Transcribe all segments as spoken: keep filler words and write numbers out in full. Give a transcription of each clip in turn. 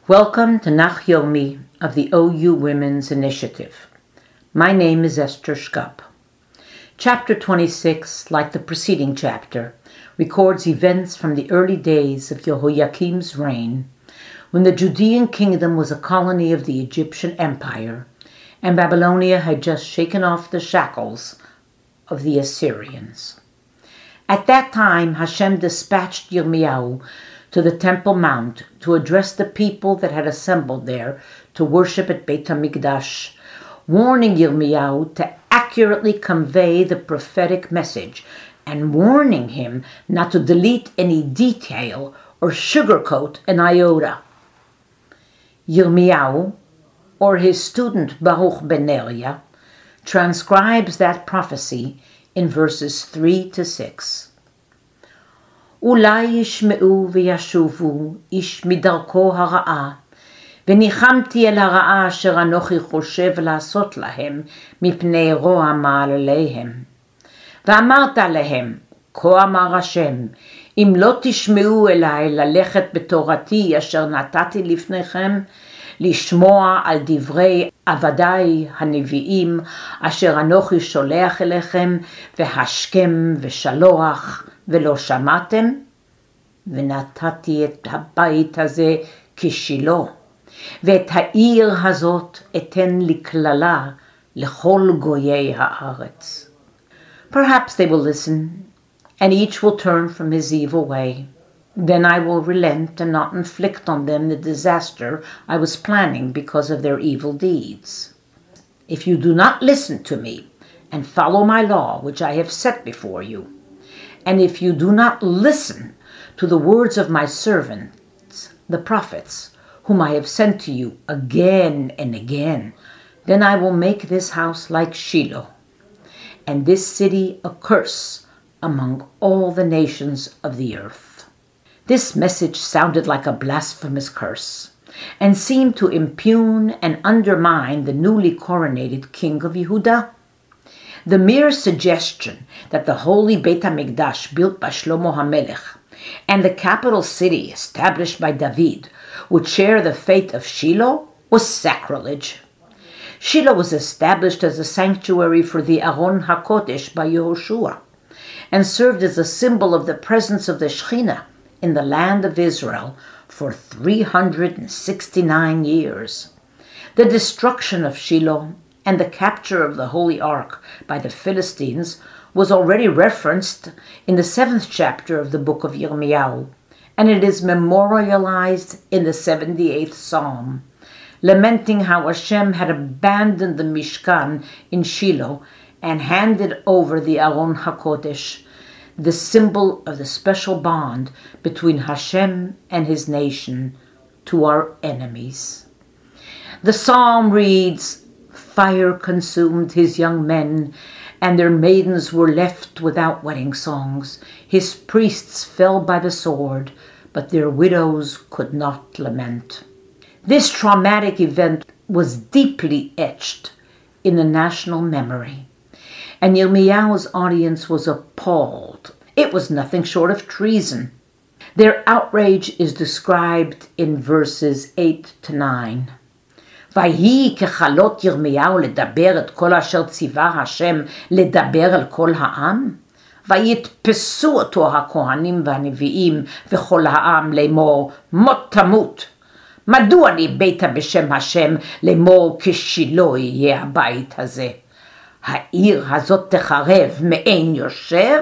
Welcome to Nach Yomi of the O U Women's Initiative. My name is Esther Schkapp. Chapter twenty-six, like the preceding chapter, records events from the early days of Jehoiakim's reign, when the Judean kingdom was a colony of the Egyptian Empire, and Babylonia had just shaken off the shackles of the Assyrians. At that time, Hashem dispatched Yirmiyahu to the Temple Mount to address the people that had assembled there to worship at Beit HaMikdash, warning Yirmiyahu to accurately convey the prophetic message and warning him not to delete any detail or sugarcoat an iota. Yirmiyahu, or his student Baruch ben Neriah, transcribes that prophecy in verses three to six. אולי ישמעו וישובו איש מדרכו הרעה, וניחמתי אל הרעה אשר אנוכי חושב לעשות להם מפני רוע מעלליהם. ואמרת להם, כה אמר השם, אם לא תשמעו אליי ללכת בתורתי אשר נתתי לפניכם, לשמוע על דברי עבדיי הנביאים אשר אנוכי שולח אליכם, והשכם ושלוח, ולא שמעתם, ונתתי את הבית הזה כשילה, ואת העיר הזאת אתן לקללה לכל גויי הארץ. Perhaps they will listen, and each will turn from his evil way. Then I will relent and not inflict on them the disaster I was planning because of their evil deeds. If you do not listen to me and follow my law which I have set before you, and if you do not listen to the words of my servants, the prophets, whom I have sent to you again and again, then I will make this house like Shiloh, and this city a curse among all the nations of the earth. This message sounded like a blasphemous curse, and seemed to impugn and undermine the newly coronated king of Yehudah. The mere suggestion that the holy Beit HaMikdash built by Shlomo HaMelech and the capital city established by David would share the fate of Shiloh was sacrilege. Shiloh was established as a sanctuary for the Aron HaKodesh by Yehoshua and served as a symbol of the presence of the Shekhinah in the land of Israel for three hundred sixty-nine years. The destruction of Shiloh and the capture of the Holy Ark by the Philistines was already referenced in the seventh chapter of the book of Yirmiyahu, and it is memorialized in the seventy-eighth Psalm, lamenting how Hashem had abandoned the Mishkan in Shiloh and handed over the Aron HaKodesh, the symbol of the special bond between Hashem and his nation, to our enemies. The psalm reads, Fire consumed his young men, and their maidens were left without wedding songs. His priests fell by the sword, but their widows could not lament. This traumatic event was deeply etched in the national memory, and Yirmiyahu's audience was appalled. It was nothing short of treason. Their outrage is described in verses eight to nine. ויהי ככלות ירמיהו לדבר את כל אשר ציווה השם לדבר אל כל העם? ויתפסו אותו הכהנים והנביאים וכל העם לאמור, מות תמות. מדוע ניבאת בשם השם לאמור כשילה יהיה הבית הזה? העיר הזאת תחרב מאין יושב?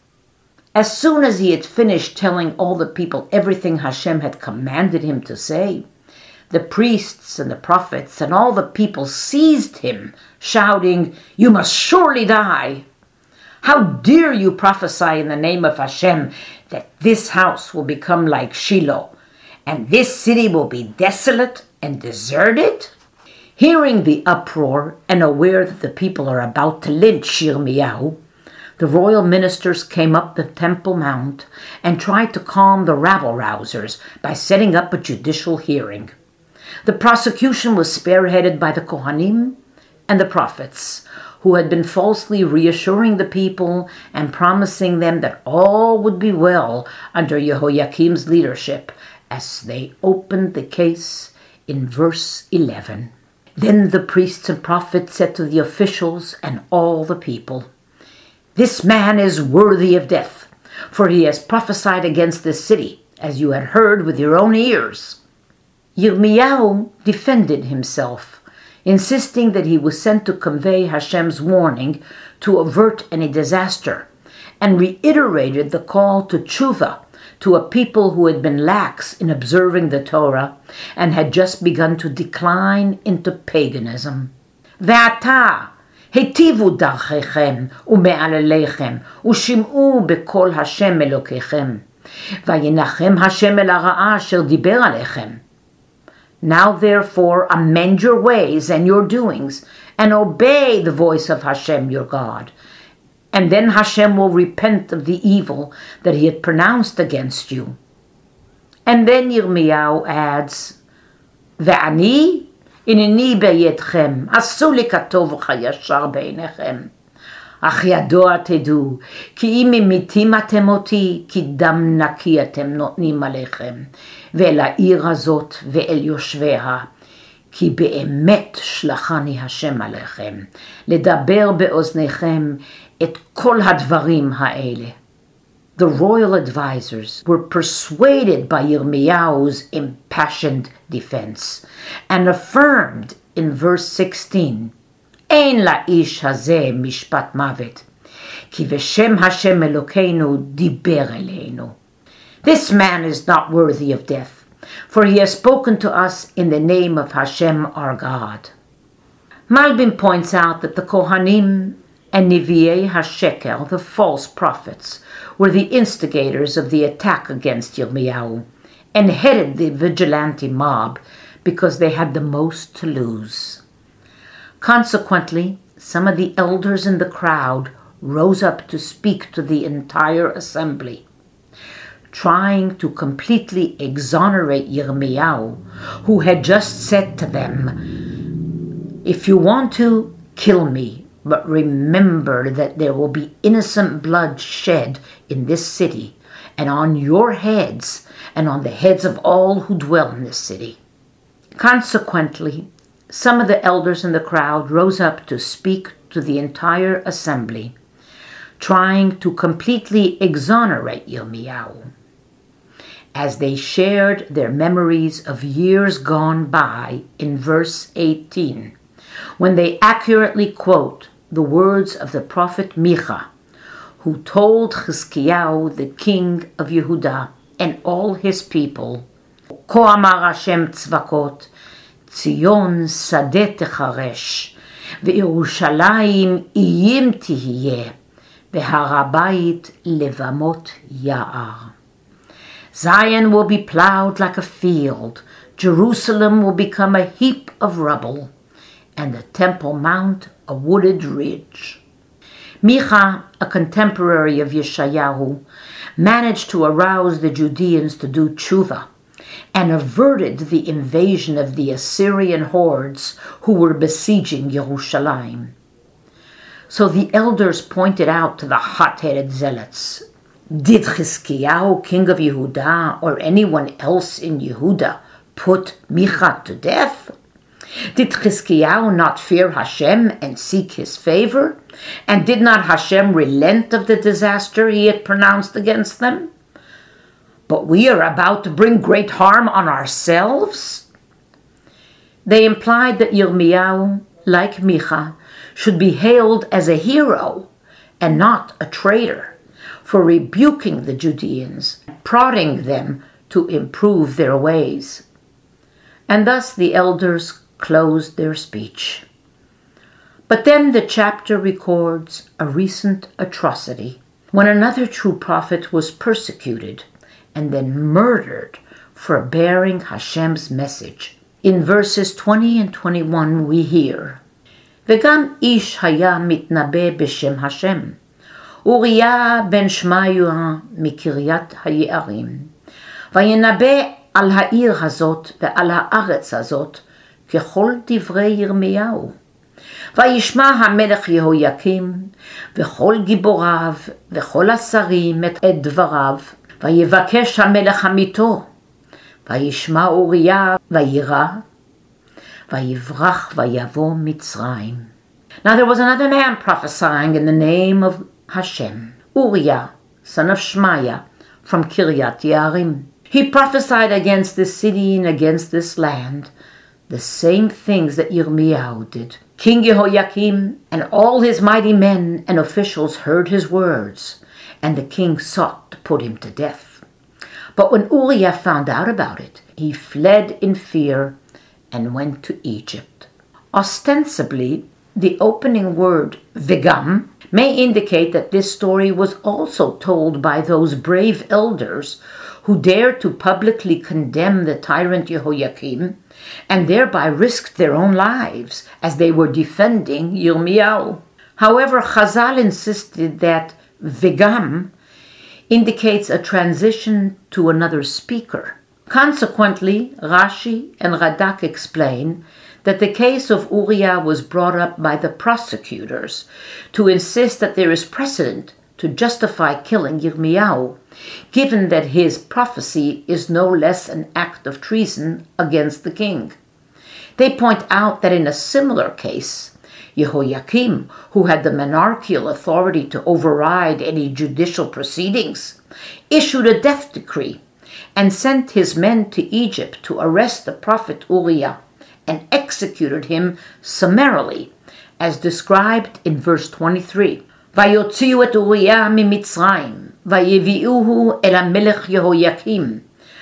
As soon as he had finished telling all the people everything Hashem had commanded him to say, the priests and the prophets and all the people seized him, shouting, You must surely die! How dare you prophesy in the name of Hashem that this house will become like Shiloh, and this city will be desolate and deserted? Hearing the uproar and aware that the people are about to lynch Yirmiyahu, the royal ministers came up the Temple Mount and tried to calm the rabble-rousers by setting up a judicial hearing. The prosecution was spearheaded by the Kohanim and the prophets, who had been falsely reassuring the people and promising them that all would be well under Jehoiakim's leadership as they opened the case in verse eleven. Then the priests and prophets said to the officials and all the people, "This man is worthy of death, for he has prophesied against this city, as you had heard with your own ears." Yirmiyahu defended himself, insisting that he was sent to convey Hashem's warning to avert any disaster, and reiterated the call to tshuva to a people who had been lax in observing the Torah and had just begun to decline into paganism. Ve'ata hetivu darchechem ume'alelechem ushim'u bekol Hashem Elokechem vayinachem Hashem el hara'a asher diber alechem. Now therefore amend your ways and your doings, and obey the voice of Hashem your God. And then Hashem will repent of the evil that he had pronounced against you. And then Yirmiyahu adds, Ve'ani inini beyetchem, asu li katov chayashar beinechem. Ach yadoa tedu, ki im imitim atem oti, ki dam naki atem notnim alechem, ve'el ha'ir hazot ve'el yoshveha, כי באמת שלחני השם עליכם, לדבר באוזניכם את כל הדברים האלה. The royal advisors were persuaded by Yirmiyahu's impassioned defense and affirmed in verse sixteen, אין לאיש הזה משפט מוות, כי בשם השם אלוקינו דיבר אלינו. This man is not worthy of death, for he has spoken to us in the name of Hashem our God. Malbim points out that the Kohanim and Nevi'ei HaSheker, the false prophets, were the instigators of the attack against Yirmiyahu and headed the vigilante mob because they had the most to lose. Consequently, some of the elders in the crowd rose up to speak to the entire assembly, trying to completely exonerate Yirmiyahu, who had just said to them, "If you want to, kill me, but remember that there will be innocent blood shed in this city, and on your heads, and on the heads of all who dwell in this city." Consequently, some of the elders in the crowd rose up to speak to the entire assembly, trying to completely exonerate Yirmiyahu, as they shared their memories of years gone by in verse eighteen, when they accurately quote the words of the prophet Micha, who told Chizkiyahu, the king of Yehudah, and all his people, "כה אמר Hashem tzvakot, Tzion sadeh techaresh, וירושלים איים תהיה, והר הבית לבמות יער." Zion will be plowed like a field, Jerusalem will become a heap of rubble, and the Temple Mount a wooded ridge. Micha, a contemporary of Yeshayahu, managed to arouse the Judeans to do tshuva and averted the invasion of the Assyrian hordes who were besieging Yerushalayim. So the elders pointed out to the hot-headed zealots, "Did Chizkiyahu, king of Yehudah, or anyone else in Yehudah, put Micha to death? Did Chizkiyahu not fear Hashem and seek his favor? And did not Hashem relent of the disaster he had pronounced against them? But we are about to bring great harm on ourselves?" They implied that Yirmiyahu, like Micha, should be hailed as a hero and not a traitor for rebuking the Judeans, prodding them to improve their ways. And thus the elders closed their speech. But then the chapter records a recent atrocity, when another true prophet was persecuted and then murdered for bearing Hashem's message. In verses twenty and twenty-one we hear, "V'gam ish haya mitnabe b'shem Hashem, Uriah ben Shmaya mikiryat hayearim, vayinabe al ha'ir hazot ve'al ha'aretz hazot kechol divrei Yirmiyahu. Vayishma hamelech Yehoyakim v'chol giborav v'chol asarim et dvarav, vayivakesh hamelech hamito. Vayishma Uriah vayira Vayivrach vayavo Mitzrayim. Now there was another man prophesying in the name of Hashem, Uriah, son of Shmaiah, from Kiryat Yarim. He prophesied against this city and against this land the same things that Yirmiyahu did. King Yehoiakim and all his mighty men and officials heard his words, and the king sought to put him to death. But when Uriah found out about it, he fled in fear and went to Egypt. Ostensibly, the opening word, Vigam, may indicate that this story was also told by those brave elders who dared to publicly condemn the tyrant Yehoiakim and thereby risked their own lives as they were defending Yirmiyahu. However, Chazal insisted that Vigam indicates a transition to another speaker. Consequently, Rashi and Radak explain that the case of Uriah was brought up by the prosecutors to insist that there is precedent to justify killing Yirmiyahu, given that his prophecy is no less an act of treason against the king. They point out that in a similar case, Yehoiakim, who had the monarchical authority to override any judicial proceedings, issued a death decree and sent his men to Egypt to arrest the prophet Uriah and executed him summarily, as described in verse twenty-three. ויוציאו את אוריה ממצרים, ויביאוהו אל המלך יהויקים,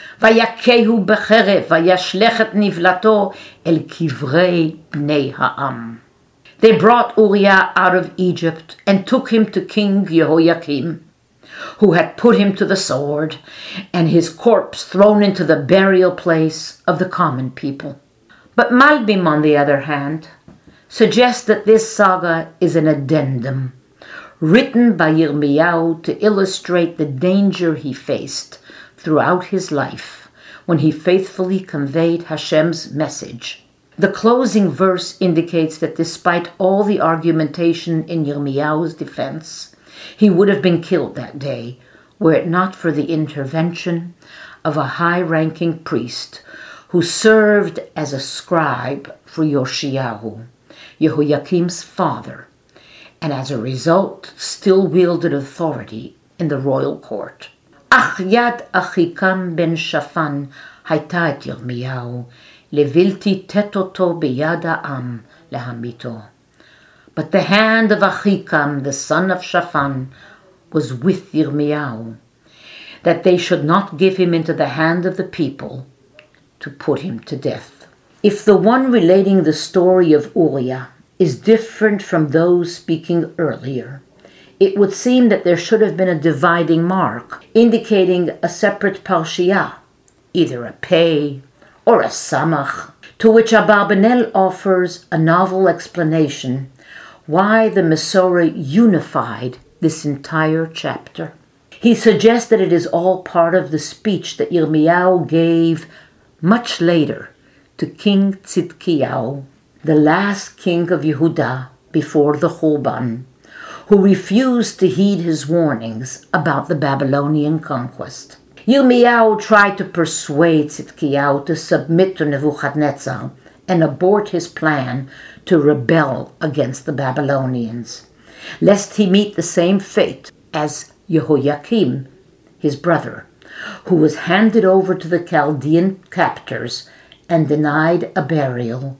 ויכהו בחרב, וישלך את נבלתו אל קברי בני העם. They brought Uriah out of Egypt and took him to King Yehoiakim, who had put him to the sword, and his corpse thrown into the burial place of the common people. But Malbim, on the other hand, suggests that this saga is an addendum, written by Yirmiyahu to illustrate the danger he faced throughout his life when he faithfully conveyed Hashem's message. The closing verse indicates that despite all the argumentation in Yirmiyahu's defense, he would have been killed that day were it not for the intervention of a high-ranking priest who served as a scribe for Yoshiyahu, Yehoiakim's father, and as a result still wielded authority in the royal court. Ach yad Achikam ben Shaphan hayta et Yirmiyahu levilti tetoto biyad ha'am lehamito. But the hand of Achikam, the son of Shaphan, was with Yirmiyahu, that they should not give him into the hand of the people to put him to death. If the one relating the story of Uriah is different from those speaking earlier, it would seem that there should have been a dividing mark, indicating a separate parshiyah, either a pei or a samach, to which Abarbanel offers a novel explanation why the Masorah unified this entire chapter. He suggests that it is all part of the speech that Yirmiyahu gave much later to King Tzidkiyahu, the last king of Yehudah before the Churban, who refused to heed his warnings about the Babylonian conquest. Yirmiyahu tried to persuade Tzidkiyahu to submit to Nebuchadnezzar and abort his plan to rebel against the Babylonians, lest he meet the same fate as Yehoiakim, his brother, who was handed over to the Chaldean captors and denied a burial.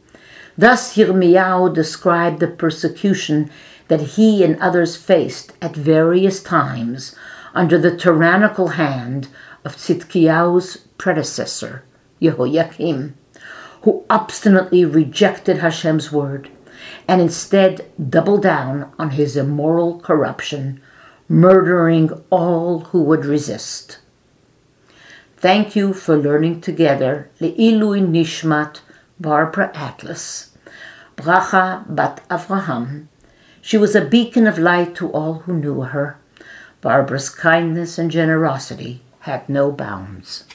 Thus Yirmiyahu described the persecution that he and others faced at various times under the tyrannical hand of Tzidkiyahu's predecessor, Yehoiakim, who obstinately rejected Hashem's word and instead doubled down on his immoral corruption, murdering all who would resist. Thank you for learning together. Le'ilui Nishmat Barbara Atlas, Bracha Bat Avraham. She was a beacon of light to all who knew her. Barbara's kindness and generosity had no bounds.